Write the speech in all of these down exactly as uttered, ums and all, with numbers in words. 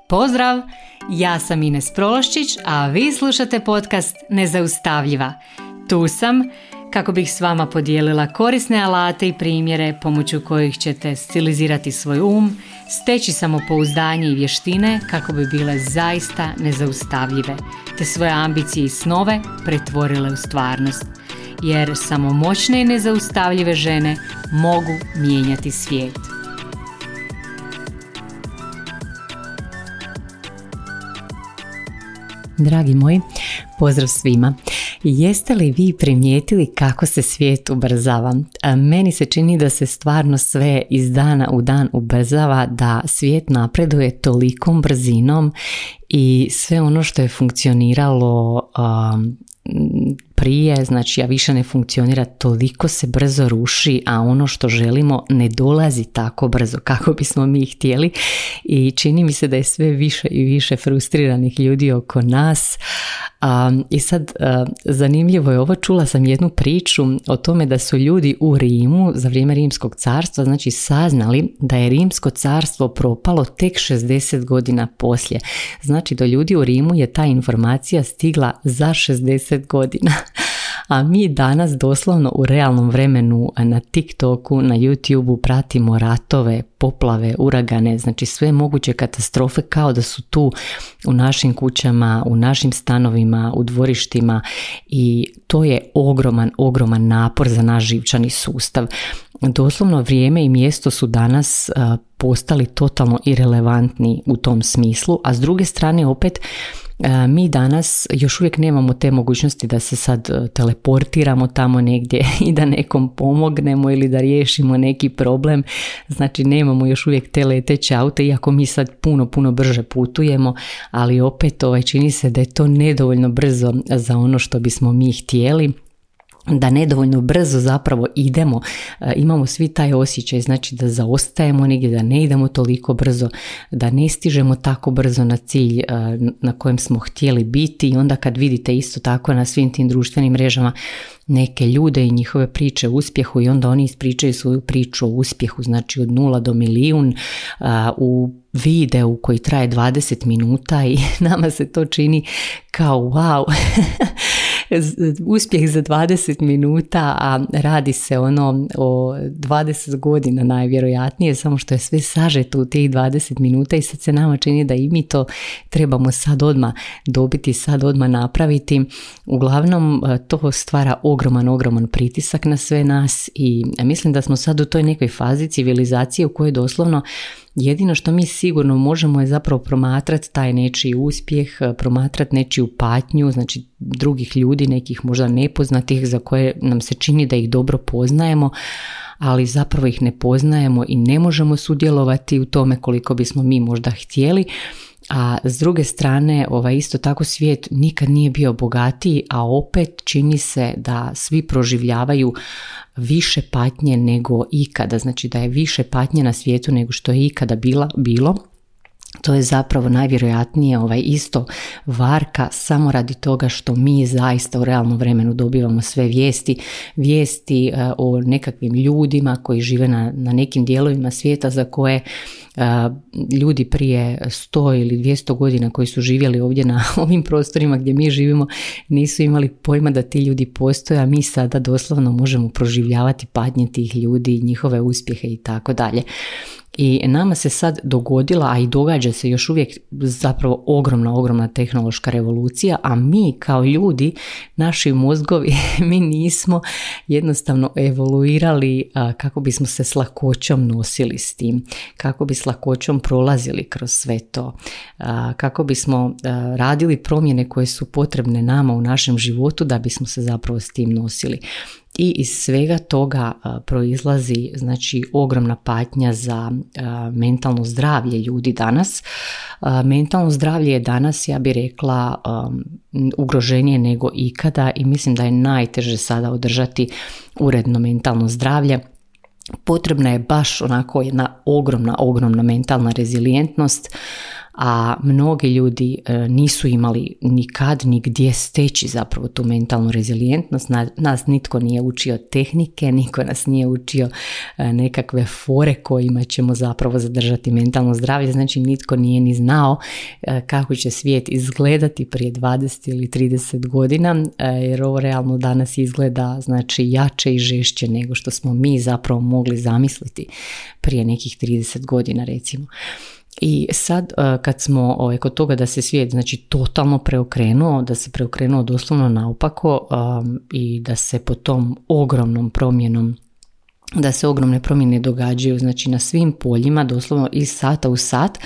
Pozdrav! Ja sam Ines Prološčić, a vi slušate podcast Nezaustavljiva. Tu sam kako bih s vama podijelila korisne alate i primjere pomoću kojih ćete stilizirati svoj um, steći samopouzdanje i vještine kako bi bile zaista nezaustavljive, te svoje ambicije i snove pretvorile u stvarnost. Jer samo moćne i nezaustavljive žene mogu mijenjati svijet. Dragi moji, pozdrav svima. Jeste li vi primijetili kako se svijet ubrzava? Meni se čini da se stvarno sve iz dana u dan ubrzava, da svijet napreduje tolikom brzinom i sve ono što je funkcioniralo um, prije, znači a više ne funkcionira, toliko se brzo ruši, a ono što želimo ne dolazi tako brzo kako bismo mi htjeli i čini mi se da je sve više i više frustriranih ljudi oko nas. Um, I sad uh, zanimljivo je ovo, čula sam jednu priču o tome da su ljudi u Rimu za vrijeme Rimskog carstva znači saznali da je Rimsko carstvo propalo tek šezdeset godina poslije. Znači do ljudi u Rimu je ta informacija stigla za šezdeset godina. A mi danas doslovno u realnom vremenu na TikToku, na YouTubeu pratimo ratove, poplave, uragane, znači sve moguće katastrofe kao da su tu u našim kućama, u našim stanovima, u dvorištima i to je ogroman, ogroman napor za naš živčani sustav. Doslovno vrijeme i mjesto su danas uh, postali totalno irelevantni u tom smislu, a s druge strane opet mi danas još uvijek nemamo te mogućnosti da se sad teleportiramo tamo negdje i da nekom pomognemo ili da riješimo neki problem. Znači nemamo još uvijek te leteće aute, iako mi sad puno, puno brže putujemo, ali opet ovaj, čini se da je to nedovoljno brzo za ono što bismo mi htjeli. Da nedovoljno brzo zapravo idemo, imamo svi taj osjećaj, znači da zaostajemo negdje, da ne idemo toliko brzo, da ne stižemo tako brzo na cilj na kojem smo htjeli biti i onda kad vidite isto tako na svim tim društvenim mrežama neke ljude i njihove priče o uspjehu i onda oni ispričaju svoju priču o uspjehu, znači od nula do milijun u videu koji traje dvadeset minuta i nama se to čini kao wow, uspjeh za dvadeset minuta, a radi se ono o dvadeset godina najvjerojatnije, samo što je sve sažeto u tih dvadeset minuta i sad se nama čini da i mi to trebamo sad odmah dobiti, sad odmah napraviti. Uglavnom to stvara ogroman, ogroman pritisak na sve nas i mislim da smo sad u toj nekoj fazi civilizacije u kojoj doslovno jedino što mi sigurno možemo je zapravo promatrati taj nečiji uspjeh, promatrati nečiju patnju, znači drugih ljudi, nekih možda nepoznatih za koje nam se čini da ih dobro poznajemo, ali zapravo ih ne poznajemo i ne možemo sudjelovati u tome koliko bismo mi možda htjeli. A s druge strane, ovaj isto tako svijet nikad nije bio bogatiji, a opet čini se da svi proživljavaju više patnje nego ikada, znači da je više patnje na svijetu nego što je ikada bila, bilo. To je zapravo najvjerojatnije ovaj isto varka samo radi toga što mi zaista u realnom vremenu dobivamo sve vijesti, vijesti uh, o nekakvim ljudima koji žive na, na nekim dijelovima svijeta za koje uh, ljudi prije sto ili dvjesto godina koji su živjeli ovdje na ovim prostorima gdje mi živimo nisu imali pojma da ti ljudi postoje, a mi sada doslovno možemo proživljavati patnje tih ljudi, njihove uspjehe i tako dalje. I nama se sad dogodila, a i događa se još uvijek zapravo ogromna, ogromna tehnološka revolucija, a mi kao ljudi, naši mozgovi, mi nismo jednostavno evoluirali a, kako bismo se s lakoćom nosili s tim, kako bi s lakoćom prolazili kroz sve to, a, kako bismo a, radili promjene koje su potrebne nama u našem životu da bismo se zapravo s tim nosili. I iz svega toga a, proizlazi znači ogromna patnja za a, mentalno zdravlje ljudi danas. A, mentalno zdravlje je danas, ja bih rekla, a, ugroženije nego ikada i mislim da je najteže sada održati uredno mentalno zdravlje. Potrebna je baš onako jedna ogromna, ogromna mentalna rezilijentnost, a mnogi ljudi nisu imali nikad ni gdje steći zapravo tu mentalnu rezilijentnost. Nas nitko nije učio tehnike, niko nas nije učio nekakve fore kojima ćemo zapravo zadržati mentalno zdravlje, znači nitko nije ni znao kako će svijet izgledati prije dvadeset ili trideset godina, jer ovo realno danas izgleda znači jače i žešće nego što smo mi zapravo mogli zamisliti prije nekih trideset godina recimo. I sad kad smo ovaj, kod toga da se svijet znači totalno preokrenuo, da se preokrenuo doslovno naopako um, i da se po tom ogromnom promjenom da se ogromne promjene događaju znači na svim poljima, doslovno iz sata u sat,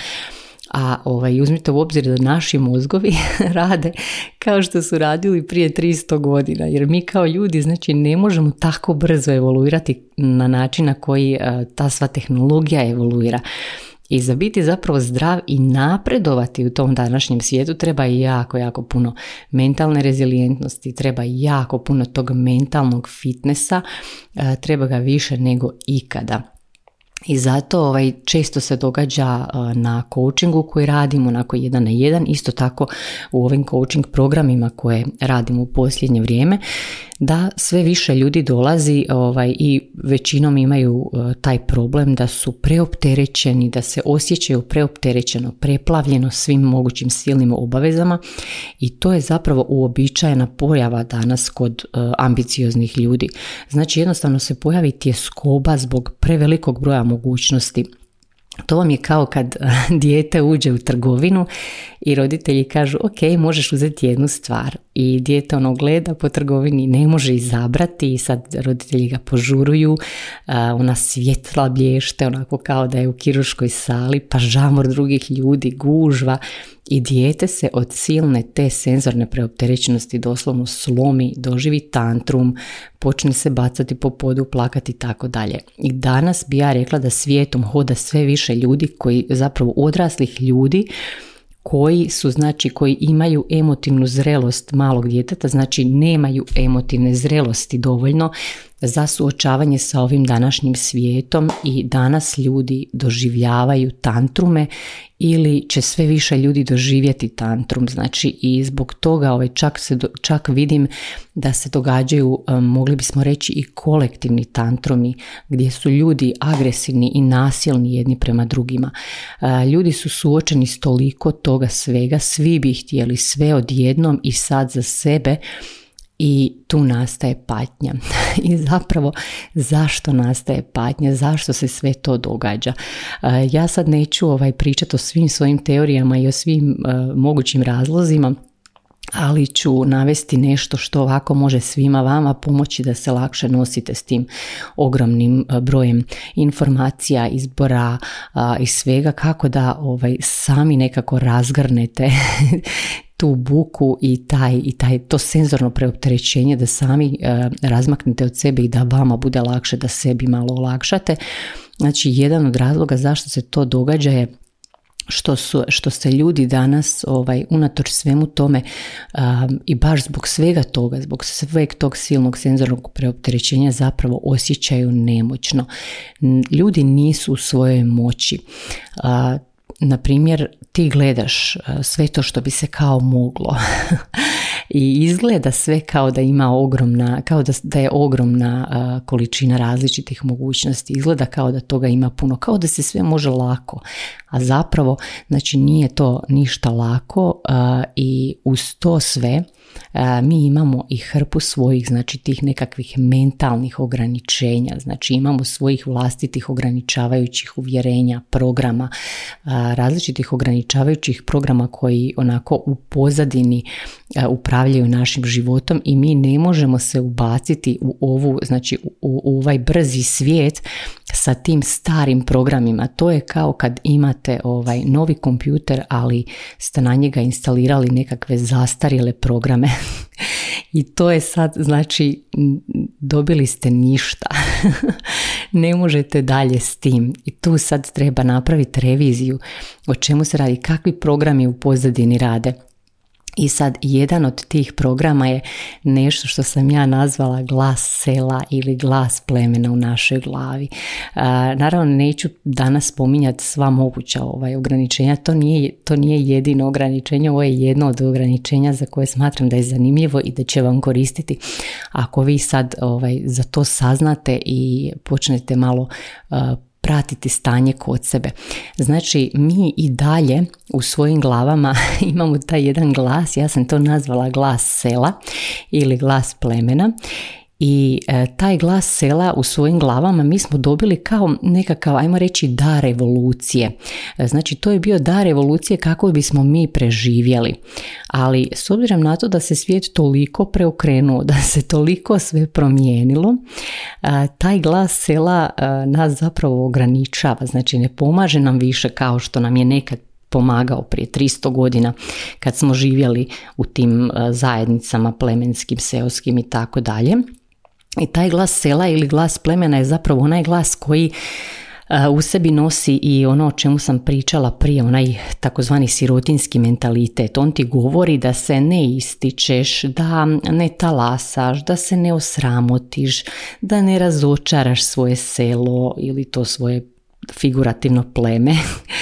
a ovaj, uzmite u obzir da naši mozgovi rade kao što su radili prije tristo godina, jer mi kao ljudi znači ne možemo tako brzo evoluirati na način na koji a, ta sva tehnologija evoluira. I za biti zapravo zdrav i napredovati u tom današnjem svijetu treba jako, jako puno mentalne rezilijentnosti, treba jako puno tog mentalnog fitnessa, treba ga više nego ikada. I zato ovaj, često se događa na coachingu koji radimo, onako jedan na jedan, isto tako u ovim coaching programima koje radimo u posljednje vrijeme, da sve više ljudi dolazi ovaj, i većinom imaju uh, taj problem da su preopterećeni, da se osjećaju preopterećeno, preplavljeno svim mogućim silnim obavezama i to je zapravo uobičajena pojava danas kod uh, ambicioznih ljudi. Znači jednostavno se pojavi tjeskoba zbog prevelikog broja mogućnosti. To vam je kao kad dijete uđe u trgovinu i roditelji kažu ok, možeš uzeti jednu stvar i dijete ono gleda po trgovini, ne može izabrati i sad roditelji ga požuruju, ona svjetla blješte onako kao da je u kirurškoj sali, pa žamor drugih ljudi, gužva i dijete se od silne te senzorne preopterećenosti doslovno slomi, doživi tantrum, počne se bacati po podu, plakati i tako dalje. I danas bi ja rekla da svijetom hoda sve više ljudi koji zapravo odraslih ljudi koji su, znači, koji imaju emotivnu zrelost malog djeteta, znači nemaju emotivne zrelosti dovoljno za suočavanje sa ovim današnjim svijetom i danas ljudi doživljavaju tantrume ili će sve više ljudi doživjeti tantrum, znači i zbog toga ovaj, čak, se, čak vidim da se događaju, mogli bismo reći i kolektivni tantrumi gdje su ljudi agresivni i nasilni jedni prema drugima. Ljudi su suočeni s toliko toga svega, svi bi htjeli sve odjednom i sad za sebe. I tu nastaje patnja. I zapravo zašto nastaje patnja, zašto se sve to događa? Ja sad neću ovaj, pričati o svim svojim teorijama i o svim uh, mogućim razlozima, ali ću navesti nešto što ovako može svima vama pomoći da se lakše nosite s tim ogromnim brojem informacija, izbora a, i svega, kako da ovaj, sami nekako razgrnete tu buku i taj, i taj to senzorno preopterećenje, da sami a, razmaknete od sebe i da vama bude lakše, da sebi malo olakšate. Znači, jedan od razloga zašto se to događa je Što, su, što se ljudi danas ovaj, unatoč svemu tome um, i baš zbog svega toga, zbog sveg tog silnog senzornog preopterećenja zapravo osjećaju nemoćno. Ljudi nisu u svojoj moći. Uh, na primjer, ti gledaš uh, sve to što bi se kao moglo i izgleda sve kao da ima ogromna, kao da, da je ogromna uh, količina različitih mogućnosti, izgleda kao da toga ima puno, kao da se sve može lako, a zapravo znači nije to ništa lako uh, i uz to sve uh, mi imamo i hrpu svojih, znači tih nekakvih mentalnih ograničenja, znači imamo svojih vlastitih ograničavajućih uvjerenja, programa, uh, različitih ograničavajućih programa koji onako u pozadini uh, upravljaju našim životom i mi ne možemo se ubaciti u ovu, znači u, u ovaj brzi svijet sa tim starim programima. To je kao kad imate ovaj novi kompjuter, ali ste na njega instalirali nekakve zastarjele programe. I to je sad, znači, dobili ste ništa. Ne možete dalje s tim. I tu sad treba napraviti reviziju o čemu se radi, kakvi programi u pozadini rade. I sad jedan od tih programa je nešto što sam ja nazvala glas sela ili glas plemena u našoj glavi. A, naravno neću danas spominjati sva moguća ovaj, ograničenja, to nije, to nije jedino ograničenje, ovo je jedno od ograničenja za koje smatram da je zanimljivo i da će vam koristiti ako vi sad ovaj, za to saznate i počnete malo uh, pratiti stanje kod sebe. Znači, mi i dalje u svojim glavama imamo taj jedan glas, ja sam to nazvala glas sela ili glas plemena. I e, taj glas sela u svojim glavama mi smo dobili kao nekakav, ajmo reći, dar evolucije. E, znači, to je bio dar evolucije kako bismo mi preživjeli. Ali s obzirom na to da se svijet toliko preokrenuo, da se toliko sve promijenilo, a, taj glas sela a, nas zapravo ograničava. Znači, ne pomaže nam više kao što nam je nekad pomagao prije tristo godina kad smo živjeli u tim a, zajednicama plemenskim, seoskim i tako dalje. I taj glas sela ili glas plemena je zapravo onaj glas koji u sebi nosi i ono o čemu sam pričala prije, onaj takozvani sirotinski mentalitet. On ti govori da se ne ističeš, da ne talasaš, da se ne osramotiš, da ne razočaraš svoje selo ili to svoje figurativno pleme.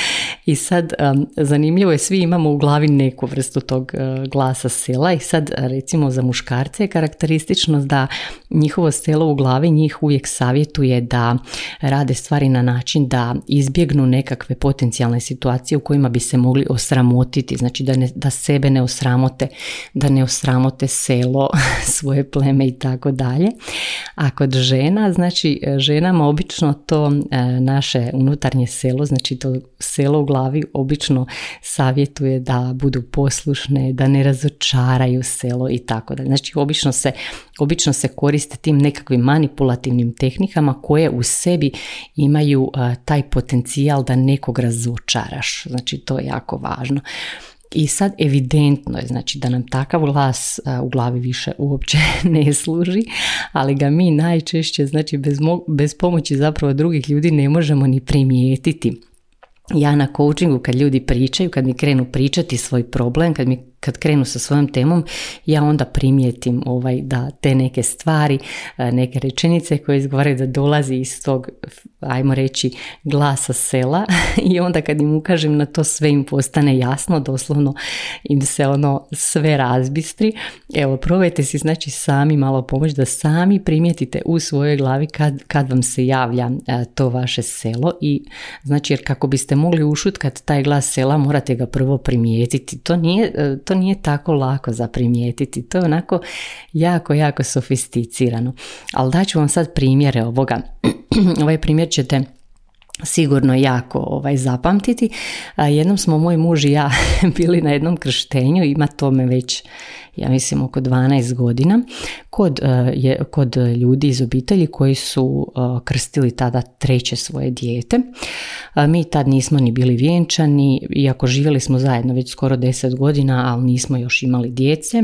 I sad um, zanimljivo je, svi imamo u glavi neku vrstu tog uh, glasa sela i sad recimo za muškarce je karakteristično da njihovo selo u glavi njih uvijek savjetuje da rade stvari na način da izbjegnu nekakve potencijalne situacije u kojima bi se mogli osramotiti, znači da, ne, da sebe ne osramote, da ne osramote selo, svoje pleme i tako dalje. A kod žena, znači ženama obično to uh, naše unutarnje selo, znači to selo u glavi obično savjetuje da budu poslušne, da ne razočaraju selo i tako dalje. Znači obično se, obično se koriste tim nekakvim manipulativnim tehnikama koje u sebi imaju uh, taj potencijal da nekog razočaraš. Znači to je jako važno. I sad evidentno je, znači, da nam takav glas uh, u glavi više uopće ne služi, ali ga mi najčešće, znači bez, mo- bez pomoći zapravo drugih ljudi ne možemo ni primijetiti. Ja na coachingu kad ljudi pričaju, kad mi krenu pričati svoj problem, kad mi kad krenu sa svojom temom, ja onda primijetim ovaj, da te neke stvari, neke rečenice koje izgovaraju da dolazi iz tog, ajmo reći, glasa sela i onda kad im ukažem na to sve im postane jasno, doslovno im se ono sve razbistri. Evo, probajte si znači sami malo pomoći da sami primijetite u svojoj glavi kad, kad vam se javlja a, to vaše selo i znači jer kako biste mogli ušutkati taj glas sela morate ga prvo primijetiti. To nije, to nije tako lako za primijetiti, to je onako jako, jako sofisticirano. Ali daću vam sad primjere ovoga. Ovaj primjer ćete sigurno jako ovaj, zapamtiti. A, jednom smo moj muž i ja bili na jednom krštenju, ima tome već, ja mislim, oko dvanaest godina, kod, uh, je, kod ljudi iz obitelji koji su uh, krstili tada treće svoje dijete. Uh, mi tad nismo ni bili vjenčani, iako živjeli smo zajedno već skoro deset godina, ali nismo još imali djece.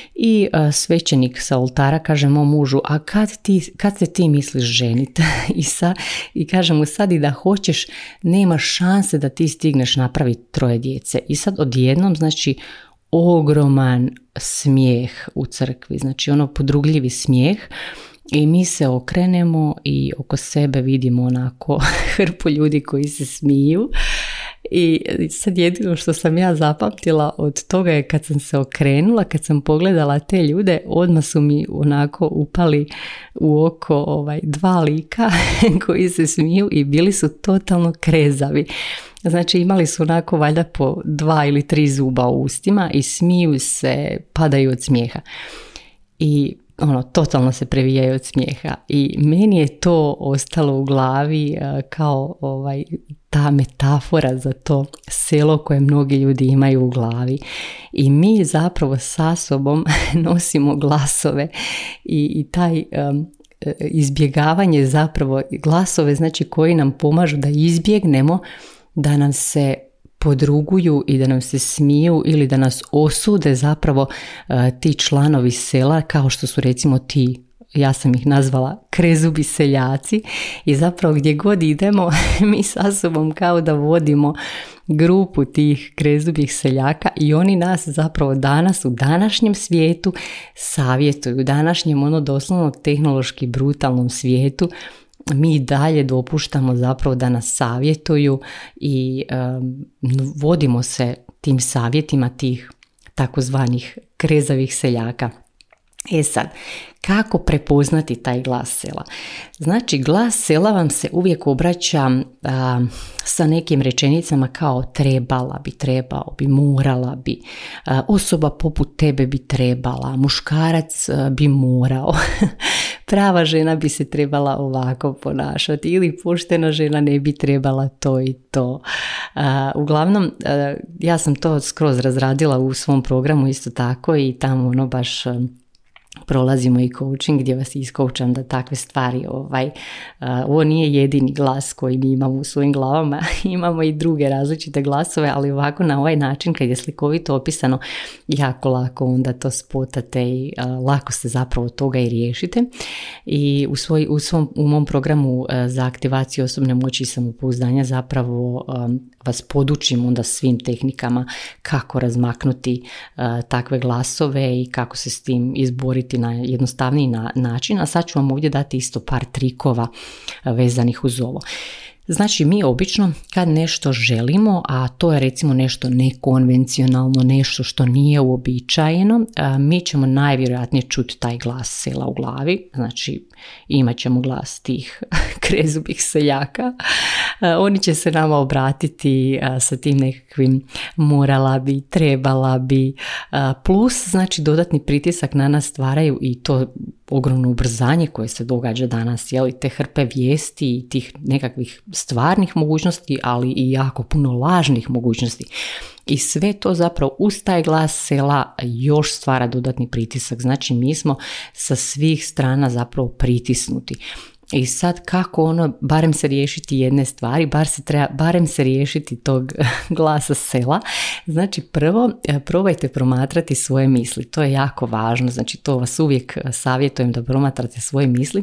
I uh, svećenik sa oltara kaže mom mužu, a kad, ti, kad se ti misliš ženiti? I, sa, I kaže mu sad i da hoćeš, nema šanse da ti stigneš napraviti troje djece. I sad odjednom, znači, ogroman smijeh u crkvi, znači ono podrugljivi smijeh i mi se okrenemo i oko sebe vidimo onako hrpu ljudi koji se smiju i sad jedino što sam ja zapamtila od toga je kad sam se okrenula, kad sam pogledala te ljude, odmah su mi onako upali u oko ovaj, dva lika koji se smiju i bili su totalno krezavi. Znači imali su onako valjda po dva ili tri zuba u ustima i smiju se, padaju od smijeha. I ono, totalno se previjaju od smijeha. I meni je to ostalo u glavi kao ovaj, ta metafora za to selo koje mnogi ljudi imaju u glavi. I mi zapravo sa sobom nosimo glasove i, i taj... Um, izbjegavanje zapravo glasove znači koji nam pomažu da izbjegnemo da nam se podruguju i da nam se smiju ili da nas osude zapravo uh, ti članovi sela kao što su recimo ti ja sam ih nazvala krezubi seljaci i zapravo gdje god idemo mi sa sobom kao da vodimo grupu tih krezubih seljaka i oni nas zapravo danas u današnjem svijetu savjetuju, u današnjem ono doslovno tehnološki brutalnom svijetu mi dalje dopuštamo zapravo da nas savjetuju i um, vodimo se tim savjetima tih takozvanih krezavih seljaka. E sad, kako prepoznati taj glas sela? Znači, glas sela vam se uvijek obraća a, sa nekim rečenicama kao trebala bi, trebao bi, morala bi, a, osoba poput tebe bi trebala, muškarac a, bi morao, prava žena bi se trebala ovako ponašati ili poštena žena ne bi trebala to i to. A, uglavnom, a, ja sam to skroz razradila u svom programu isto tako i tamo ono baš prolazimo i coaching gdje vas iskoučam da takve stvari, ovaj, uh, ovo nije jedini glas koji mi imamo u svojim glavama, imamo i druge različite glasove, ali ovako na ovaj način kad je slikovito opisano jako lako onda to spotate i uh, lako se zapravo toga i riješite. I u, svoj, u, svom, u mom programu uh, za aktivaciju osobne moći i samopouzdanja zapravo um, vas podučim onda svim tehnikama kako razmaknuti uh, takve glasove i kako se s tim izboriti na jednostavniji na, način, a sad ću vam ovdje dati isto par trikova vezanih uz ovo. Znači, mi obično kad nešto želimo, a to je recimo nešto nekonvencionalno, nešto što nije uobičajeno, mi ćemo najvjerojatnije čuti taj glas sela u glavi, znači imat ćemo glas tih krezubih seljaka, oni će se nama obratiti sa tim nekakvim morala bi, trebala bi, plus znači dodatni pritisak na nas stvaraju i to ogromno ubrzanje koje se događa danas, jeli, te hrpe vijesti i tih nekakvih stvarnih mogućnosti, ali i jako puno lažnih mogućnosti. I sve to zapravo uz taj glas sela još stvara dodatni pritisak. Znači mi smo sa svih strana zapravo pritisnuti. I sad kako ono, barem se riješiti jedne stvari, bar se treba, barem se riješiti tog glasa sela. Znači prvo probajte promatrati svoje misli, to je jako važno, znači to vas uvijek savjetujem da promatrate svoje misli.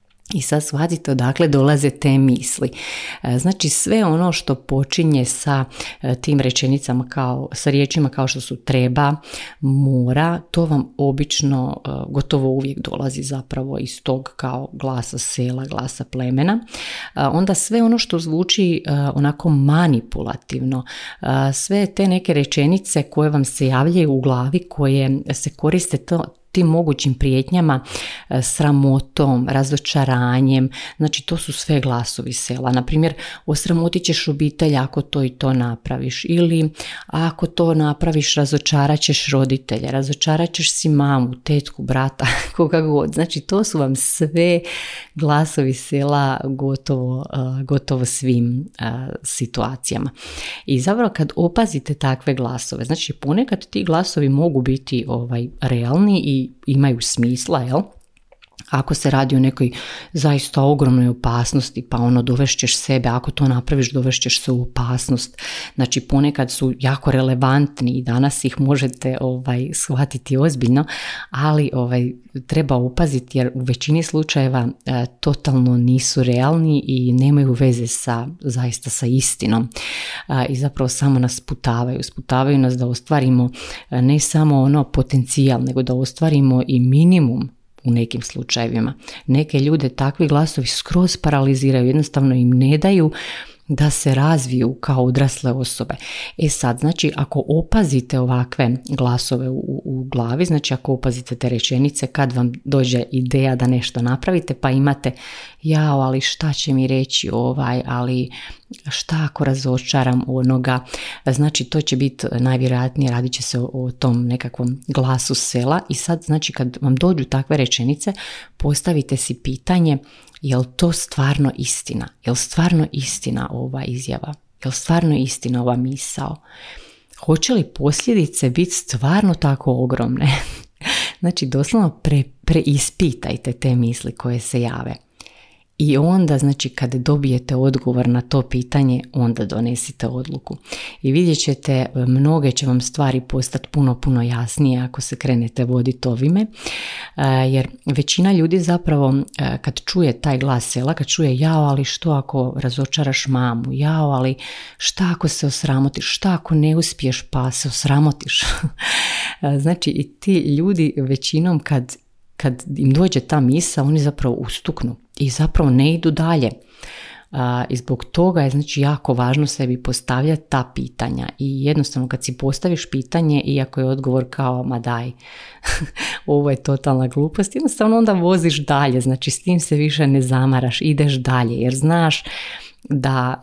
I sad shvatite odakle dolaze te misli. Znači sve ono što počinje sa tim rečenicama kao, sa riječima kao što su treba, mora, to vam obično gotovo uvijek dolazi zapravo iz tog kao glasa sela, glasa plemena. Onda sve ono što zvuči onako manipulativno, sve te neke rečenice koje vam se javljaju u glavi, koje se koriste to tim mogućim prijetnjama, sramotom, razočaranjem, znači to su sve glasovi sela. Naprimjer, osramotit ćeš obitelj ako to i to napraviš, ili ako to napraviš razočarat ćeš roditelje, razočarat ćeš si mamu, tetku, brata, koga god. Znači to su vam sve glasovi sela gotovo, gotovo svim situacijama. I zapravo kad opazite takve glasove, znači ponekad ti glasovi mogu biti ovaj, realni i imaju smisla, jel? Ako se radi o nekoj zaista ogromnoj opasnosti, pa ono dovešćeš sebe, ako to napraviš dovešćeš se u opasnost. Znači ponekad su jako relevantni i danas ih možete ovaj, shvatiti ozbiljno, ali ovaj, treba opaziti jer u većini slučajeva e, totalno nisu realni i nemaju veze sa, zaista sa istinom. E, I zapravo samo nas sputavaju. Sputavaju nas da ostvarimo e, ne samo ono potencijal, nego da ostvarimo i minimum u nekim slučajevima. Neke ljude takvi glasovi skroz paraliziraju, jednostavno im ne daju da se razviju kao odrasle osobe. E sad, znači ako opazite ovakve glasove u, u glavi, znači ako opazite te rečenice kad vam dođe ideja da nešto napravite, pa imate jao, ali šta će mi reći ovaj, ali šta ako razočaram onoga, znači to će biti najvjerojatnije, radit će se o, o tom nekakvom glasu sela. I sad, znači kad vam dođu takve rečenice, postavite si pitanje, je li to stvarno istina? Je li stvarno istina ova izjava? Je li stvarno istina ova misao? Hoće li posljedice biti stvarno tako ogromne? Znači doslovno pre, preispitajte te misli koje se jave. I onda, znači, kad dobijete odgovor na to pitanje, onda donesite odluku. I vidjet ćete, mnoge će vam stvari postati puno, puno jasnije ako se krenete voditi ovime. Jer većina ljudi zapravo, kad čuje taj glas sela, kad čuje jao, ali što ako razočaraš mamu, jao, ali šta ako se osramotiš, šta ako ne uspiješ pa se osramotiš. Znači, i ti ljudi većinom kad Kad im dođe ta misao, oni zapravo ustuknu i zapravo ne idu dalje. A, I zbog toga je, znači, jako važno sebi postavljati ta pitanja. I jednostavno kad si postaviš pitanje, iako je odgovor kao ma daj, ovo je totalna glupost, jednostavno onda voziš dalje. Znači s tim se više ne zamaraš, ideš dalje jer znaš da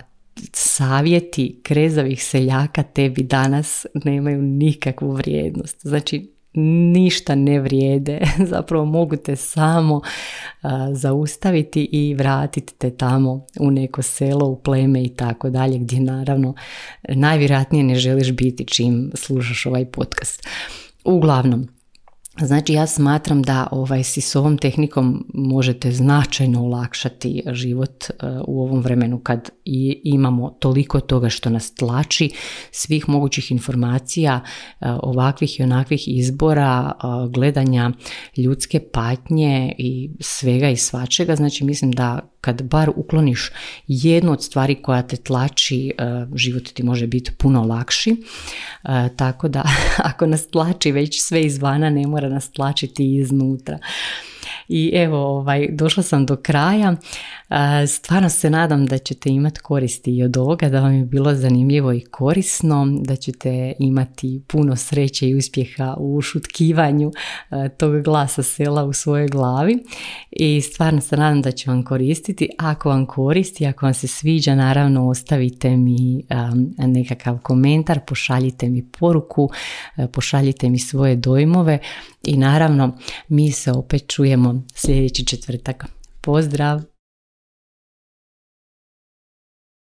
savjeti krezavih seljaka tebi danas nemaju nikakvu vrijednost. Znači ništa ne vrijede, zapravo mogu te samo a, zaustaviti i vratiti te tamo u neko selo, u pleme i tako dalje, gdje naravno najvjerojatnije ne želiš biti čim slušaš ovaj podcast. Uglavnom, znači ja smatram da ovaj, si s ovom tehnikom možete značajno olakšati život uh, u ovom vremenu kad i imamo toliko toga što nas tlači, svih mogućih informacija, uh, ovakvih i onakvih izbora, uh, gledanja ljudske patnje i svega i svačega. Znači mislim da kad bar ukloniš jednu od stvari koja te tlači, uh, život ti može biti puno lakši. Uh, tako da ako nas tlači već sve izvana, ne mora nas tlačiti iznutra. I evo, ovaj, došla sam do kraja. Stvarno se nadam da ćete imati koristi i od ovoga, da vam je bilo zanimljivo i korisno, da ćete imati puno sreće i uspjeha u ušutkivanju tog glasa sela u svojoj glavi. I stvarno se nadam da će vam koristiti. Ako vam koristi, ako vam se sviđa, naravno ostavite mi um, nekakav komentar, pošaljite mi poruku, pošaljite mi svoje dojmove i naravno mi se opet čujemo sljedeći četvrtak. Pozdrav!